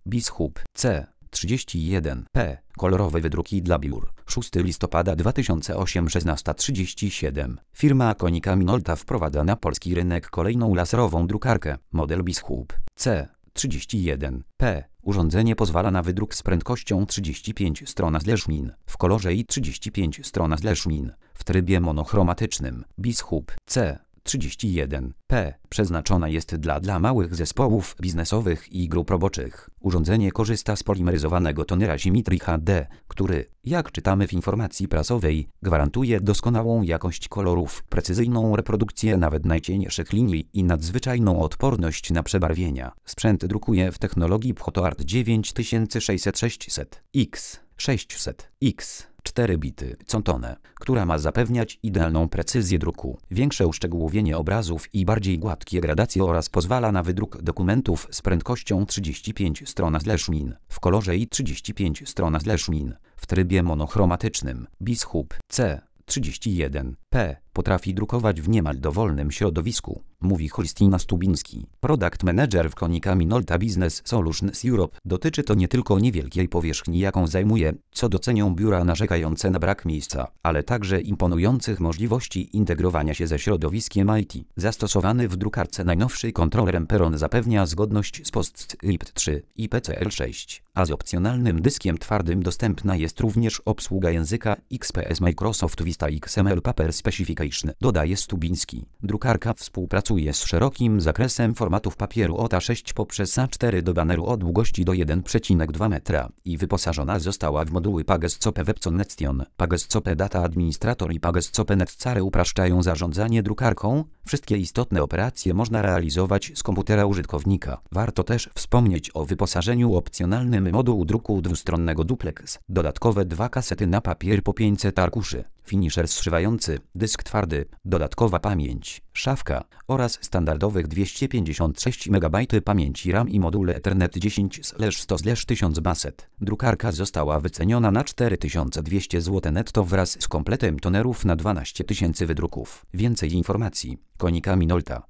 Bishop C31P. Kolorowe wydruki dla biur. 6 listopada 2008 16:37. Firma Konica Minolta wprowadza na polski rynek kolejną laserową drukarkę. Model Bishop C31P. Urządzenie pozwala na wydruk z prędkością 35 stron/min w kolorze i 35 stron/min w trybie monochromatycznym. Bishop C31P przeznaczona jest dla małych zespołów biznesowych i grup roboczych. Urządzenie korzysta z polimeryzowanego tonera Symmetry HD, który, jak czytamy w informacji prasowej, gwarantuje doskonałą jakość kolorów, precyzyjną reprodukcję nawet najcieńszych linii i nadzwyczajną odporność na przebarwienia. Sprzęt drukuje w technologii PhotoArt 9600X 4 bity Contone, która ma zapewniać idealną precyzję druku, większe uszczegółowienie obrazów i bardziej gładkie gradacje oraz pozwala na wydruk dokumentów z prędkością 35 stron/min w kolorze i 35 stron/min w trybie monochromatycznym. Bishop C31P potrafi drukować w niemal dowolnym środowisku, mówi Krystyna Stubiński, Product Manager w Konica Minolta Business Solutions Europe. Dotyczy to nie tylko niewielkiej powierzchni, jaką zajmuje, co docenią biura narzekające na brak miejsca, ale także imponujących możliwości integrowania się ze środowiskiem IT. Zastosowany w drukarce najnowszy kontroler Emperon zapewnia zgodność z PostScript 3 i PCL6, a z opcjonalnym dyskiem twardym dostępna jest również obsługa języka XPS Microsoft Vista XML Paper Specification, dodaje Stubiński. Drukarka współpracuje z szerokim zakresem formatów papieru od A6 poprzez A4 do baneru o długości do 1,2 metra i wyposażona została w moduły PagesCope WebConnection, PagesCope Data Administrator i PagesCope NetCare upraszczają zarządzanie drukarką. Wszystkie istotne operacje można realizować z komputera użytkownika. Warto też wspomnieć o wyposażeniu opcjonalnym modułu druku dwustronnego Duplex, dodatkowe 2 kasety na papier po 500 arkuszy, finisher zszywający, dysk twardy, dodatkowa pamięć, szafka oraz standardowych 256 MB pamięci RAM i module Ethernet 10/100/1000 baset. Drukarka została wyceniona na 4200 zł netto wraz z kompletem tonerów na 12 000 wydruków. Więcej informacji. Konica Minolta.